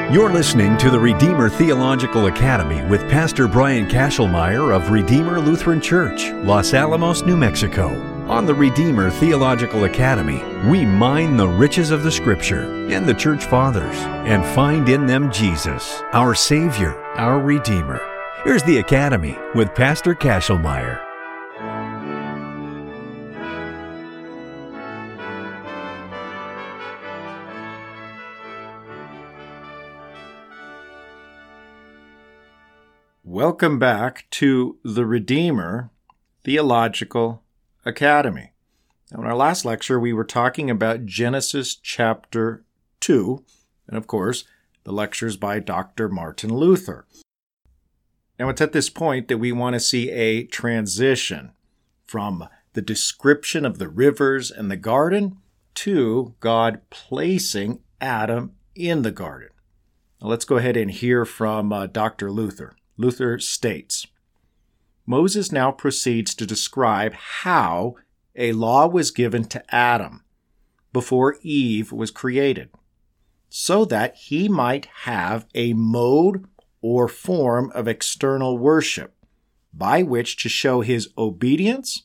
You're listening to the Redeemer Theological Academy with Pastor Brian Kashelmeyer of Redeemer Lutheran Church, Los Alamos, New Mexico. On the Redeemer Theological Academy, we mine the riches of the Scripture and the Church Fathers and find in them Jesus, our Savior, our Redeemer. Here's the Academy with Pastor Kashelmeyer. Welcome back to the Redeemer Theological Academy. Now, in our last lecture, we were talking about Genesis chapter 2, and of course, the lectures by Dr. Martin Luther. Now, it's at this point that we want to see a transition from the description of the rivers and the garden to God placing Adam in the garden. Now, let's go ahead and hear from Dr. Luther. Luther states, Moses now proceeds to describe how a law was given to Adam before Eve was created, so that he might have a mode or form of external worship by which to show his obedience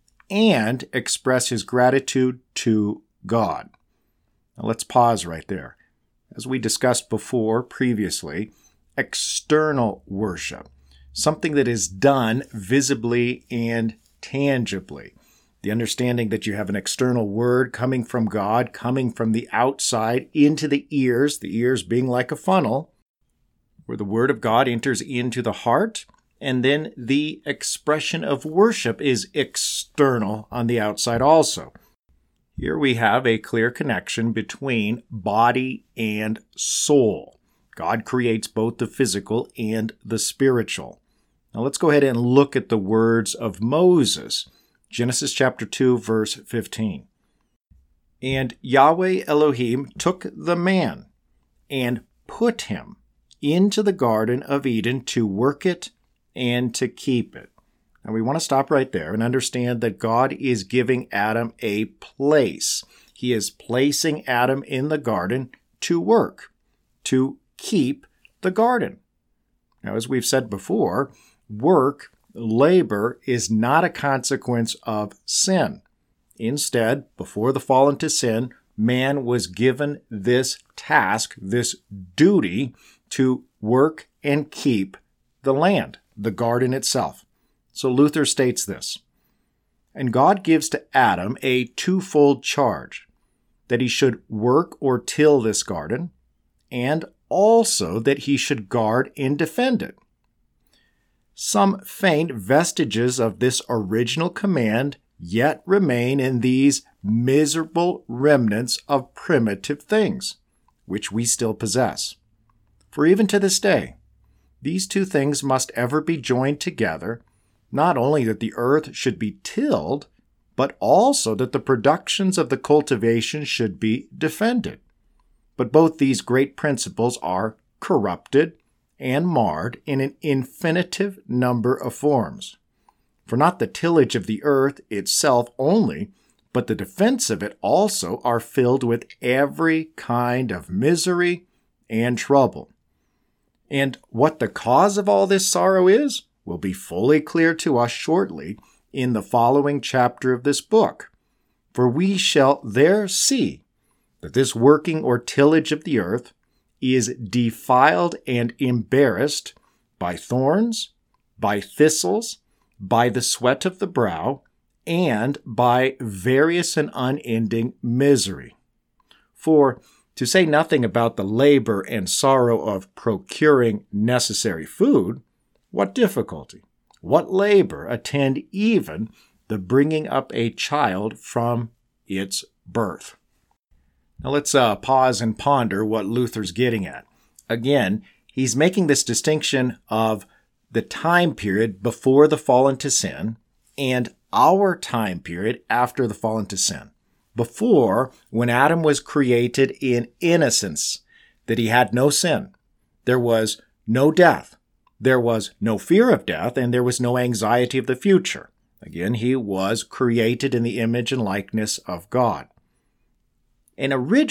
and express his gratitude to God. Now let's pause right there. As we discussed previously, external worship, something that is done visibly and tangibly. The understanding that you have an external word coming from God, coming from the outside into the ears being like a funnel, where the word of God enters into the heart, and then the expression of worship is external on the outside also. Here we have a clear connection between body and soul. God creates both the physical and the spiritual. Now let's go ahead and look at the words of Moses. Genesis chapter 2, verse 15. And Yahweh Elohim took the man and put him into the Garden of Eden to work it and to keep it. Now we want to stop right there and understand that God is giving Adam a place. He is placing Adam in the garden to work, to keep the garden. Now, as we've said before, work, labor, is not a consequence of sin. Instead, before the fall into sin, man was given this task, this duty to work and keep the land, the garden itself. So Luther states this, and God gives to Adam a twofold charge, that he should work or till this garden, and also that he should guard and defend it. Some faint vestiges of this original command yet remain in these miserable remnants of primitive things, which we still possess. For even to this day, these two things must ever be joined together, not only that the earth should be tilled, but also that the productions of the cultivation should be defended. But both these great principles are corrupted and marred in an infinitive number of forms. For not the tillage of the earth itself only, but the defense of it also are filled with every kind of misery and trouble. And what the cause of all this sorrow is will be fully clear to us shortly in the following chapter of this book. For we shall there see that this working or tillage of the earth is defiled and embarrassed by thorns, by thistles, by the sweat of the brow, and by various and unending misery. For, to say nothing about the labor and sorrow of procuring necessary food, what difficulty, what labor attend even the bringing up a child from its birth? Now let's pause and ponder what Luther's getting at. Again, he's making this distinction of the time period before the fall into sin and our time period after the fall into sin. Before, when Adam was created in innocence, that he had no sin, there was no death, there was no fear of death, and there was no anxiety of the future. Again, he was created in the image and likeness of God. And originally,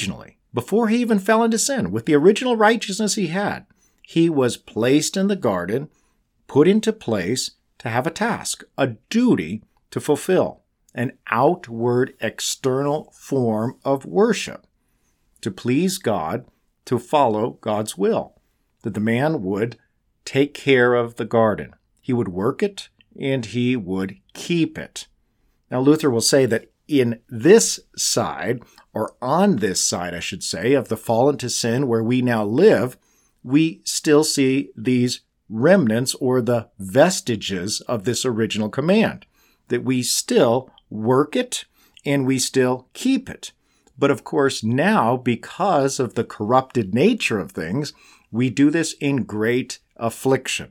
before he even fell into sin, with the original righteousness he had, he was placed in the garden, put into place to have a task, a duty to fulfill, an outward, external form of worship, to please God, to follow God's will, that the man would take care of the garden. He would work it, and he would keep it. Now, Luther will say that in this side, or on this side, I should say, of the fall into sin where we now live, we still see these remnants or the vestiges of this original command, that we still work it and we still keep it. But of course, now, because of the corrupted nature of things, we do this in great affliction,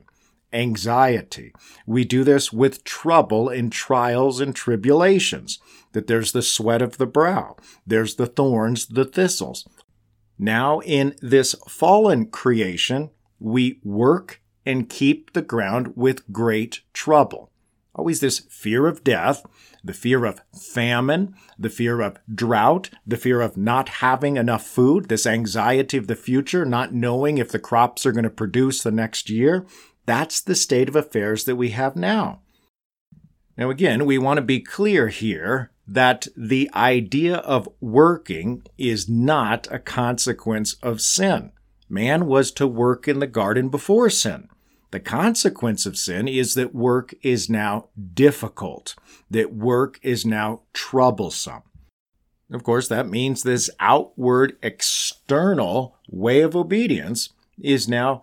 anxiety. We do this with trouble and trials and tribulations, that there's the sweat of the brow, there's the thorns, the thistles. Now, in this fallen creation, we work and keep the ground with great trouble. Always this fear of death, the fear of famine, the fear of drought, the fear of not having enough food, this anxiety of the future, not knowing if the crops are going to produce the next year. That's the state of affairs that we have now. Now, again, we want to be clear here that the idea of working is not a consequence of sin. Man was to work in the garden before sin. The consequence of sin is that work is now difficult, that work is now troublesome. Of course, that means this outward, external way of obedience is now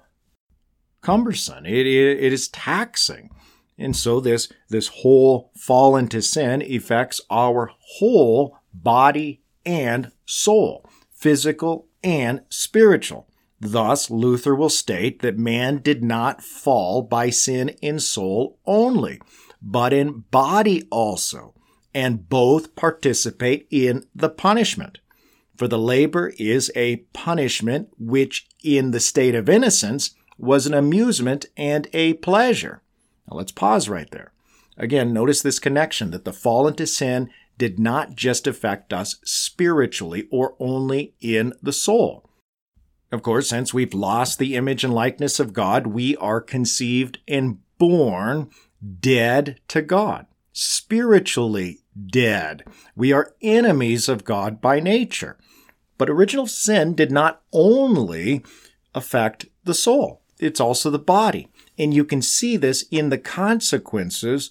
cumbersome. It is taxing. And so this whole fall into sin affects our whole body and soul, physical and spiritual. Thus, Luther will state that man did not fall by sin in soul only, but in body also, and both participate in the punishment. For the labor is a punishment which, in the state of innocence, was an amusement and a pleasure. Now let's pause right there. Again, notice this connection that the fall into sin did not just affect us spiritually or only in the soul. Of course, since we've lost the image and likeness of God, we are conceived and born dead to God, spiritually dead. We are enemies of God by nature. But original sin did not only affect the soul, it's also the body. And you can see this in the consequences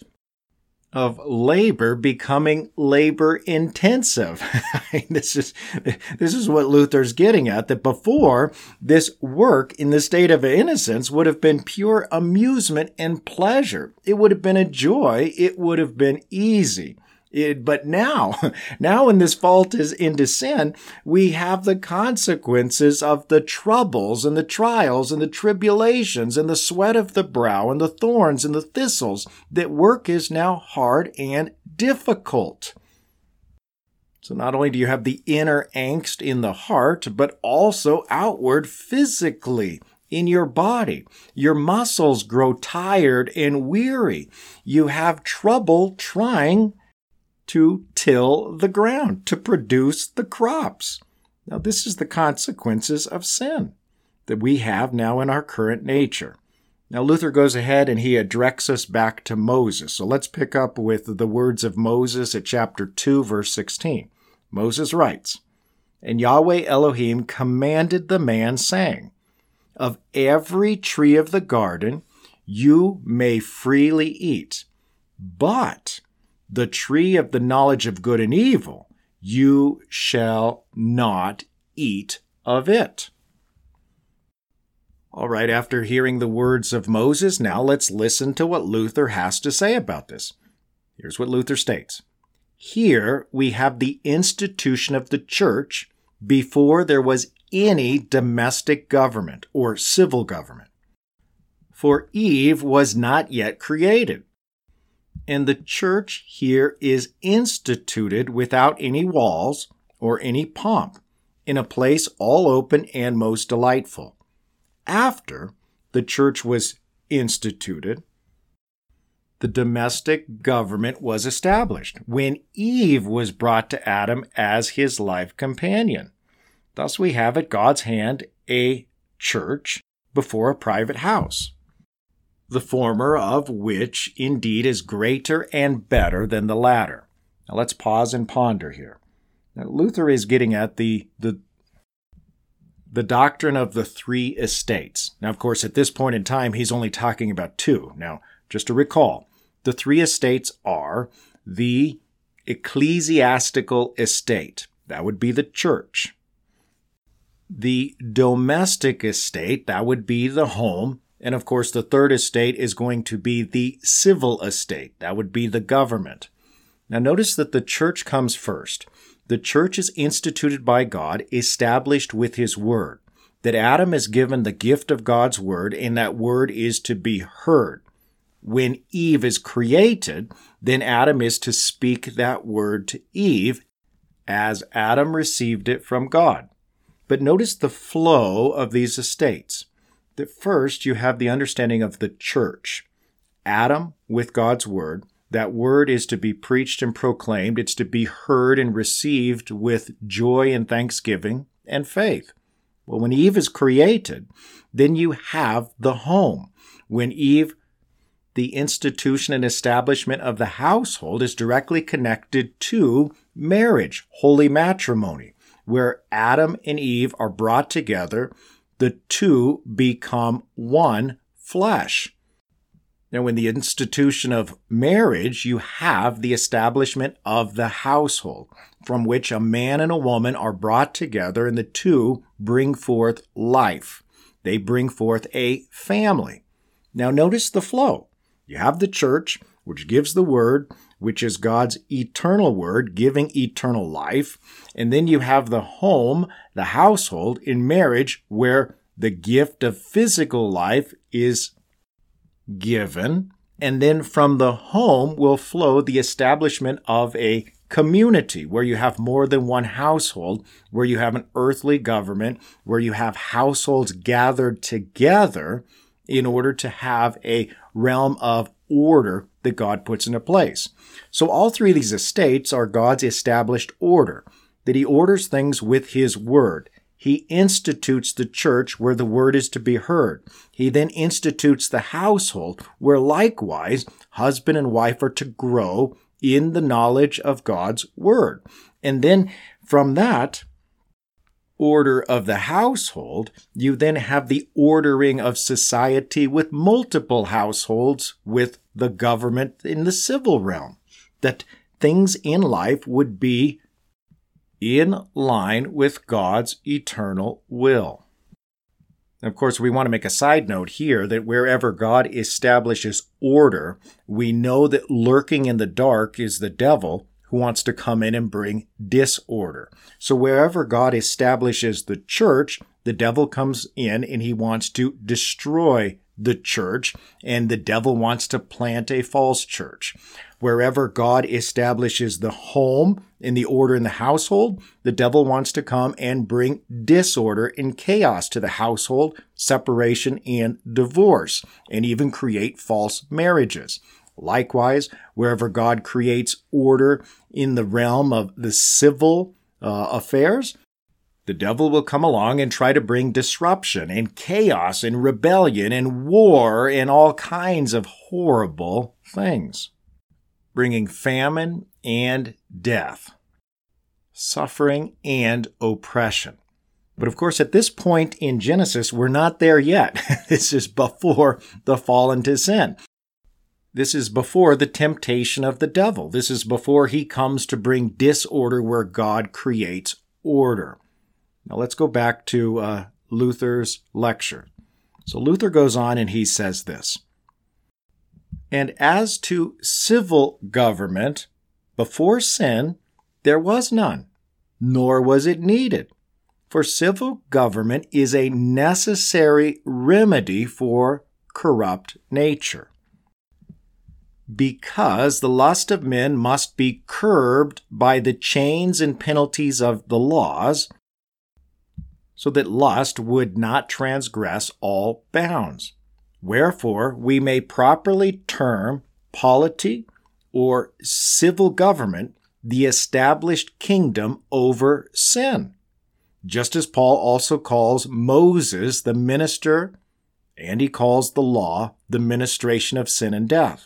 of labor becoming labor intensive. This is what Luther's getting at, that before, this work in the state of innocence would have been pure amusement and pleasure. It would have been a joy. It would have been easy. But now when this fault is into sin, we have the consequences of the troubles and the trials and the tribulations and the sweat of the brow and the thorns and the thistles, that work is now hard and difficult. So not only do you have the inner angst in the heart, but also outward physically in your body. Your muscles grow tired and weary. You have trouble trying to till the ground, to produce the crops. Now, this is the consequences of sin that we have now in our current nature. Now, Luther goes ahead and he directs us back to Moses. So let's pick up with the words of Moses at chapter 2, verse 16. Moses writes, "And Yahweh Elohim commanded the man, saying, Of every tree of the garden you may freely eat, but the tree of the knowledge of good and evil, you shall not eat of it." All right, after hearing the words of Moses, now let's listen to what Luther has to say about this. Here's what Luther states. Here we have the institution of the church before there was any domestic government or civil government. For Eve was not yet created. And the church here is instituted without any walls or any pomp, in a place all open and most delightful. After the church was instituted, the domestic government was established when Eve was brought to Adam as his life companion. Thus we have at God's hand a church before a private house, the former of which indeed is greater and better than the latter. Now let's pause and ponder here. Now, Luther is getting at the doctrine of the three estates. Now, of course, at this point in time, he's only talking about two. Now, just to recall, the three estates are the ecclesiastical estate. That would be the church. The domestic estate, that would be the home. And of course, the third estate is going to be the civil estate. That would be the government. Now, notice that the church comes first. The church is instituted by God, established with His Word. That Adam is given the gift of God's Word, and that Word is to be heard. When Eve is created, then Adam is to speak that Word to Eve as Adam received it from God. But notice the flow of these estates. That first you have the understanding of the church. Adam with God's Word. That Word is to be preached and proclaimed. It's to be heard and received with joy and thanksgiving and faith. Well, when Eve is created, then you have the home. When Eve, the institution and establishment of the household is directly connected to marriage, holy matrimony, where Adam and Eve are brought together. The two become one flesh. Now, in the institution of marriage, you have the establishment of the household, from which a man and a woman are brought together, and the two bring forth life. They bring forth a family. Now, notice the flow. You have the church, which gives the Word, which is God's eternal Word, giving eternal life. And then you have the home, the household, in marriage, where the gift of physical life is given, and then from the home will flow the establishment of a community where you have more than one household, where you have an earthly government, where you have households gathered together in order to have a realm of order that God puts into place. So all three of these estates are God's established order, that He orders things with His Word. He institutes the church where the Word is to be heard. He then institutes the household where likewise husband and wife are to grow in the knowledge of God's Word. And then from that order of the household, you then have the ordering of society with multiple households with the government in the civil realm, that things in life would be in line with God's eternal will. Of course, we want to make a side note here that wherever God establishes order, we know that lurking in the dark is the devil who wants to come in and bring disorder. So wherever God establishes the church, the devil comes in and he wants to destroy the church, and the devil wants to plant a false church. Wherever God establishes the home and the order in the household, the devil wants to come and bring disorder and chaos to the household, separation and divorce, and even create false marriages. Likewise, wherever God creates order in the realm of the civil affairs, the devil will come along and try to bring disruption and chaos and rebellion and war and all kinds of horrible things, bringing famine and death, suffering and oppression. But of course, at this point in Genesis, we're not there yet. This is before the fall into sin. This is before the temptation of the devil. This is before he comes to bring disorder where God creates order. Now let's go back to Luther's lecture. So Luther goes on and he says this: "And as to civil government, before sin, there was none, nor was it needed. For civil government is a necessary remedy for corrupt nature. Because the lust of men must be curbed by the chains and penalties of the laws, so that lust would not transgress all bounds. Wherefore, we may properly term polity or civil government the established kingdom over sin. just as Paul also calls Moses the minister, and he calls the law the ministration of sin and death.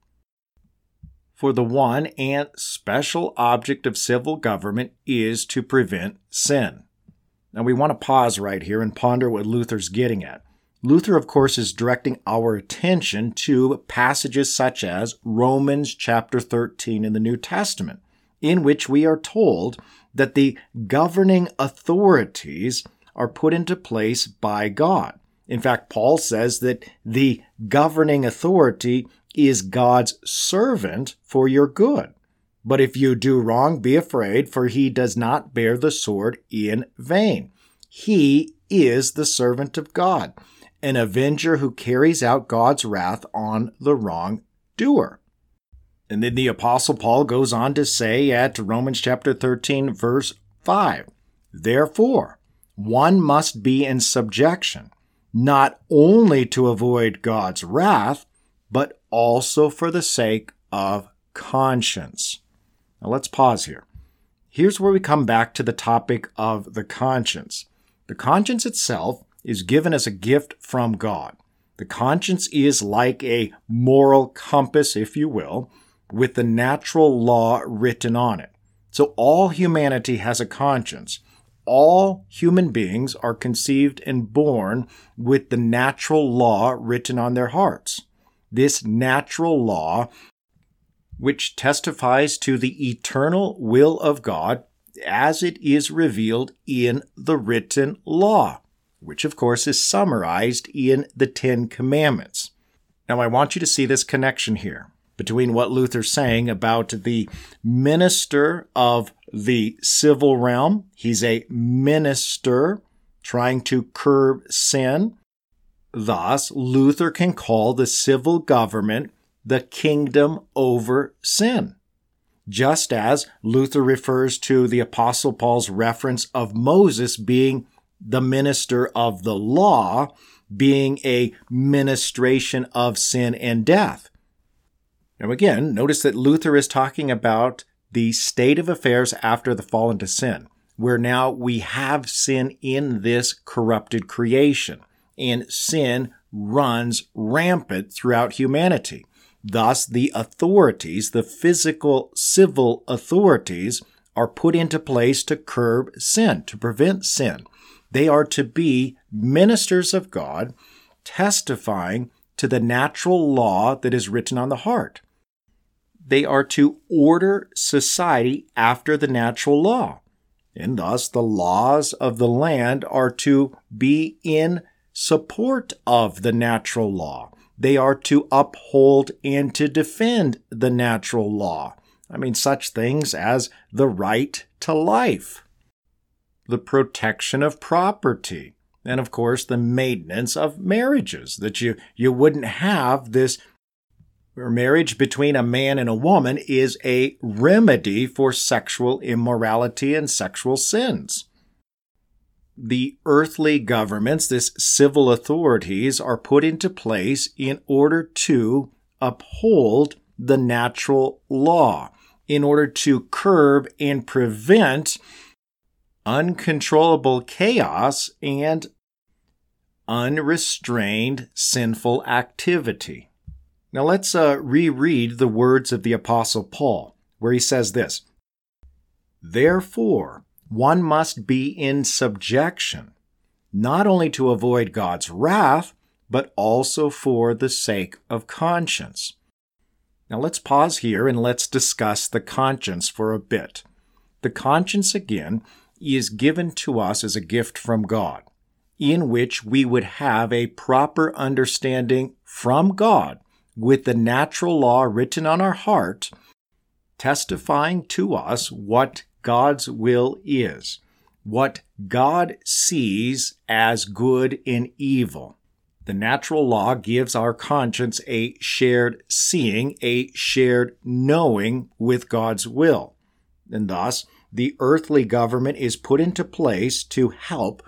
For the one and special object of civil government is to prevent sin. Now we want to pause right here and ponder what Luther's getting at. Luther, of course, is directing our attention to passages such as Romans chapter 13 in the New Testament, in which we are told that the governing authorities are put into place by God. In fact, Paul says that the governing authority is God's servant for your good. But if you do wrong, be afraid, for he does not bear the sword in vain. He is the servant of God, an avenger who carries out God's wrath on the wrongdoer. And then the Apostle Paul goes on to say at Romans chapter 13, verse 5, therefore, one must be in subjection, not only to avoid God's wrath, but also for the sake of conscience. Now let's pause here. Here's where we come back to the topic of the conscience. The conscience itself is given as a gift from God. The conscience is like a moral compass, if you will, with the natural law written on it. So all humanity has a conscience. All human beings are conceived and born with the natural law written on their hearts. This natural law, which testifies to the eternal will of God as it is revealed in the written law, which of course is summarized in the Ten Commandments. Now I want you to see this connection here between what Luther's saying about the minister of the civil realm. He's a minister trying to curb sin. Thus, Luther can call the civil government the kingdom over sin. Just as Luther refers to the Apostle Paul's reference of Moses being the minister of the law, being a ministration of sin and death. Now again, notice that Luther is talking about the state of affairs after the fall into sin, where now we have sin in this corrupted creation, and sin runs rampant throughout humanity. Thus, the authorities, the physical civil authorities, are put into place to curb sin, to prevent sin. They are to be ministers of God, testifying to the natural law that is written on the heart. They are to order society after the natural law, and thus the laws of the land are to be in support of the natural law. They are to uphold and to defend the natural law. Such things as the right to life, the protection of property, and of course the maintenance of marriages, that you wouldn't have this marriage between a man and a woman is a remedy for sexual immorality and sexual sins. The earthly governments, this civil authorities, are put into place in order to uphold the natural law, in order to curb and prevent uncontrollable chaos and unrestrained sinful activity. Now let's reread the words of the Apostle Paul, where he says this, therefore, one must be in subjection, not only to avoid God's wrath, but also for the sake of conscience. Now let's pause here and let's discuss the conscience for a bit. The conscience, again, is given to us as a gift from God, in which we would have a proper understanding from God with the natural law written on our heart, testifying to us what God's will is, what God sees as good and evil. The natural law gives our conscience a shared seeing, a shared knowing with God's will. And thus, the earthly government is put into place to help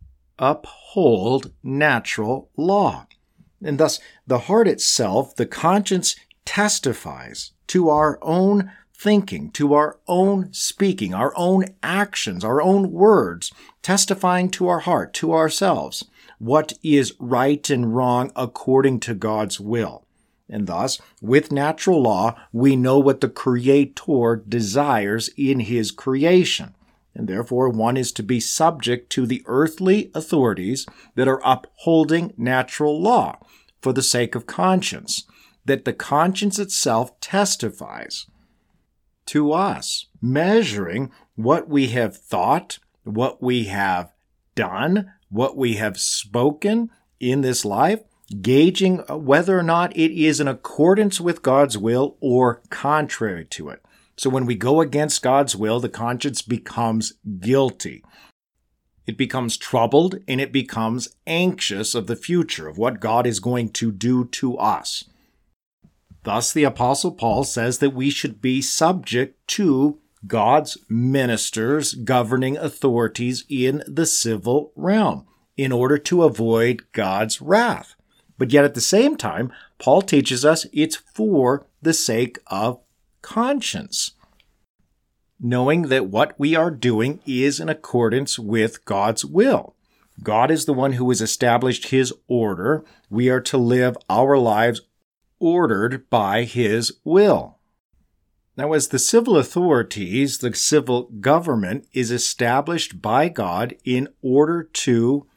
uphold natural law. And thus, the heart itself, the conscience, testifies to our own thinking, to our own speaking, our own actions, our own words, testifying to our heart, to ourselves, what is right and wrong according to God's will. And thus, with natural law, we know what the Creator desires in His creation. And therefore, one is to be subject to the earthly authorities that are upholding natural law for the sake of conscience, that the conscience itself testifies to us, measuring what we have thought, what we have done, what we have spoken in this life, gauging whether or not it is in accordance with God's will or contrary to it. So when we go against God's will, the conscience becomes guilty. It becomes troubled and it becomes anxious of the future, of what God is going to do to us. Thus, the Apostle Paul says that we should be subject to God's ministers, governing authorities in the civil realm, in order to avoid God's wrath. But yet at the same time, Paul teaches us it's for the sake of conscience, knowing that what we are doing is in accordance with God's will. God is the one who has established His order. We are to live our lives ordered by His will. Now, as the civil authorities, the civil government is established by God in order to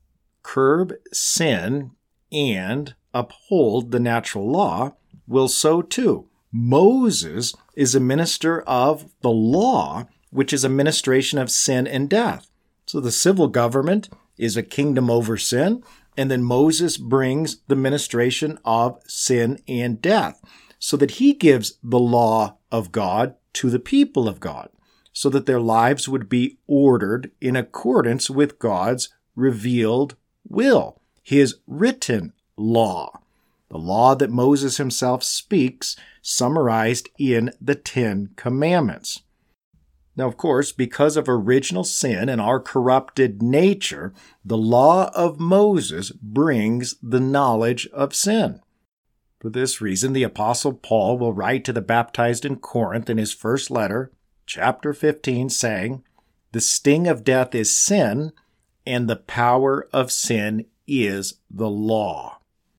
curb sin and uphold the natural law, will so too. Moses is a minister of the law, which is a ministration of sin and death. So the civil government is a kingdom over sin, and then Moses brings the ministration of sin and death, so that he gives the law of God to the people of God, so that their lives would be ordered in accordance with God's revealed will, His written law. The law that Moses himself speaks, summarized in the Ten Commandments. Now, of course, because of original sin and our corrupted nature, the law of Moses brings the knowledge of sin. For this reason, the Apostle Paul will write to the baptized in Corinth in his first letter, chapter 15, saying, "The sting of death is sin, and the power of sin is the law."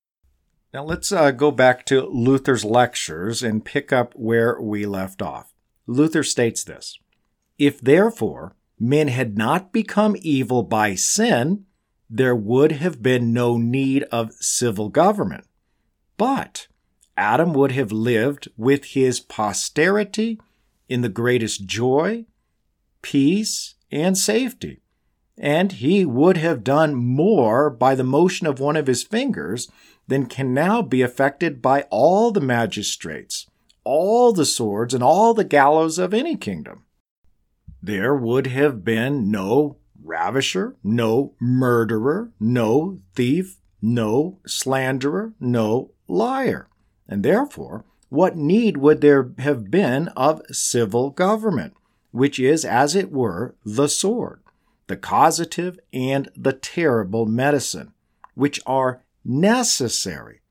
Now let's go back to Luther's lectures and pick up where we left off. Luther states this: "If therefore men had not become evil by sin, there would have been no need of civil government. But Adam would have lived with his posterity in the greatest joy, peace, and safety, and he would have done more by the motion of one of his fingers than can now be effected by all the magistrates, all the swords, and all the gallows of any kingdom. There would have been no ravisher, no murderer, no thief, no slanderer, no liar. And therefore, what need would there have been of civil government, which is, as it were, the sword, the causative and the terrible medicine, which are necessary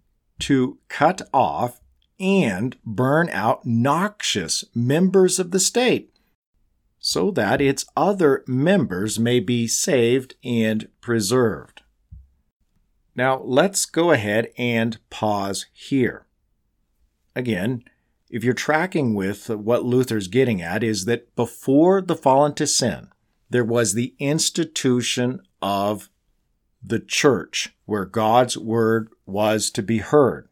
to cut off and burn out noxious members of the state, so that its other members may be saved and preserved." Now, let's go ahead and pause here. Again, if you're tracking with what Luther's getting at, is that before the fall into sin, there was the institution of the church, where God's word was to be heard.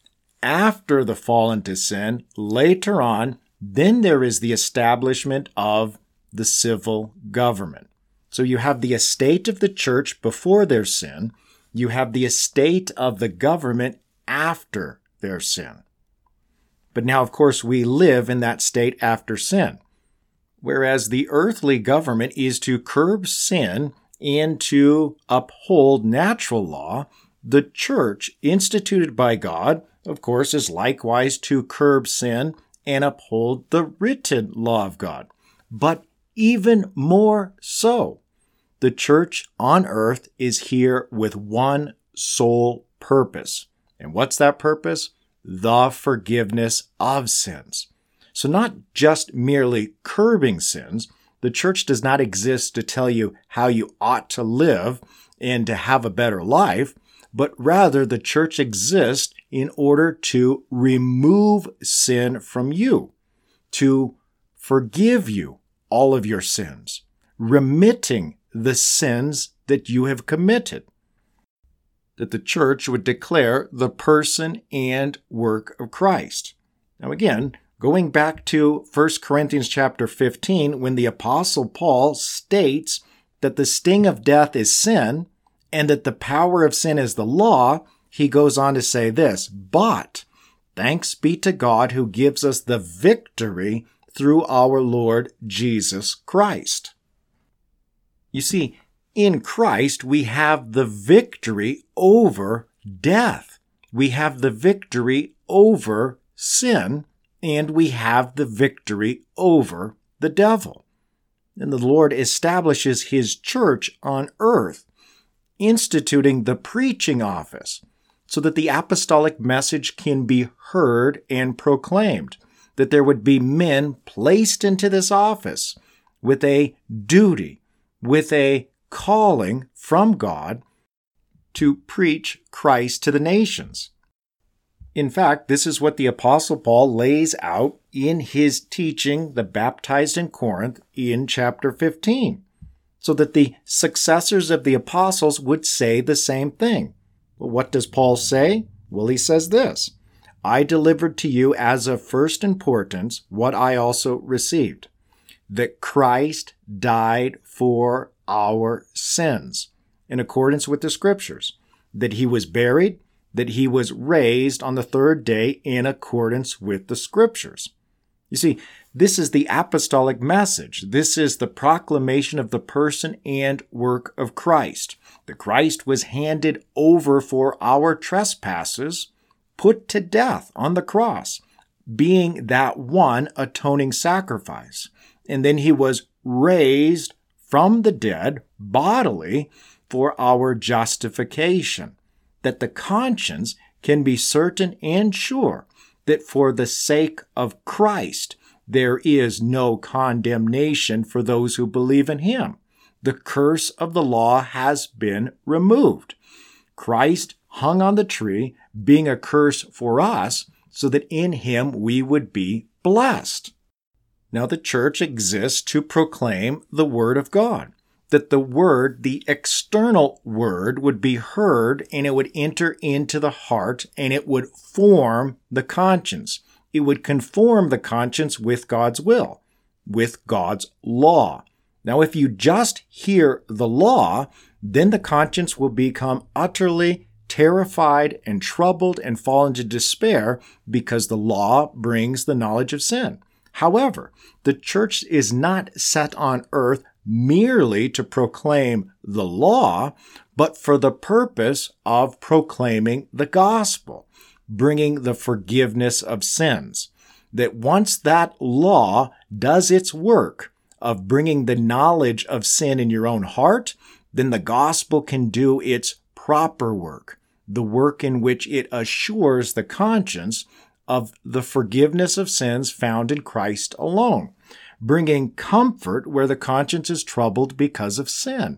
After the fall into sin, later on, then there is the establishment of the civil government. So you have the estate of the church before their sin. You have the estate of the government after their sin. But now, of course, we live in that state after sin. Whereas the earthly government is to curb sin and to uphold natural law, the church, instituted by God, of course, is likewise to curb sin and uphold the written law of God. But even more so, the church on earth is here with one sole purpose. And what's that purpose? The forgiveness of sins. So not just merely curbing sins. The church does not exist to tell you how you ought to live and to have a better life, but rather the church exists in order to remove sin from you, to forgive you all of your sins, remitting the sins that you have committed. That the church would declare the person and work of Christ. Now again, going back to 1 Corinthians chapter 15, when the Apostle Paul states that the sting of death is sin and that the power of sin is the law, he goes on to say this, "But thanks be to God who gives us the victory through our Lord Jesus Christ." You see, in Christ, we have the victory over death. We have the victory over sin, and we have the victory over the devil. And the Lord establishes His church on earth, instituting the preaching office so that the apostolic message can be heard and proclaimed, that there would be men placed into this office with a duty, with a calling from God to preach Christ to the nations. In fact, this is what the Apostle Paul lays out in his teaching, the baptized in Corinth, in chapter 15, so that the successors of the apostles would say the same thing. Well, what does Paul say? Well, he says this, "I delivered to you as of first importance what I also received, that Christ died for our sins, in accordance with the Scriptures, that He was buried, that He was raised on the third day in accordance with the Scriptures." You see, this is the apostolic message. This is the proclamation of the person and work of Christ. That Christ was handed over for our trespasses, put to death on the cross, being that one atoning sacrifice. And then He was raised from the dead bodily for our justification, that the conscience can be certain and sure that for the sake of Christ there is no condemnation for those who believe in Him. The curse of the law has been removed. Christ hung on the tree, being a curse for us, so that in Him we would be blessed. Now the church exists to proclaim the Word of God, that the Word, the external Word, would be heard and it would enter into the heart and it would form the conscience. It would conform the conscience with God's will, with God's law. Now, if you just hear the law, then the conscience will become utterly terrified and troubled and fall into despair because the law brings the knowledge of sin. However, the church is not set on earth merely to proclaim the law, but for the purpose of proclaiming the gospel, bringing the forgiveness of sins. That once that law does its work of bringing the knowledge of sin in your own heart, then the gospel can do its proper work, the work in which it assures the conscience of the forgiveness of sins found in Christ alone, bringing comfort where the conscience is troubled because of sin,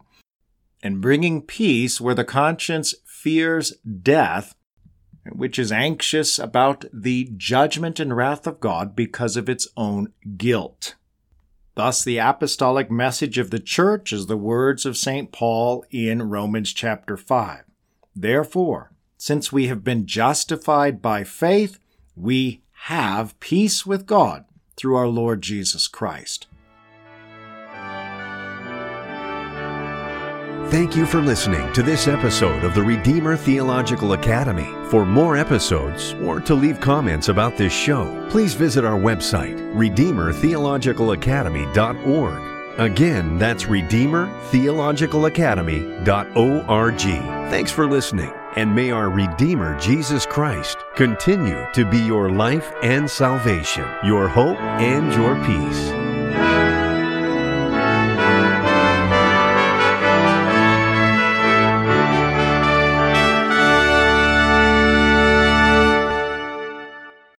and bringing peace where the conscience fears death, which is anxious about the judgment and wrath of God because of its own guilt. Thus, the apostolic message of the church is the words of St. Paul in Romans chapter 5. Therefore, since we have been justified by faith, we have peace with God through our Lord Jesus Christ. Thank you for listening to this episode of the Redeemer Theological Academy. For more episodes or to leave comments about this show, please visit our website, redeemertheologicalacademy.org. Again, that's redeemertheologicalacademy.org. Thanks for listening, and may our Redeemer Jesus Christ continue to be your life and salvation, your hope and your peace.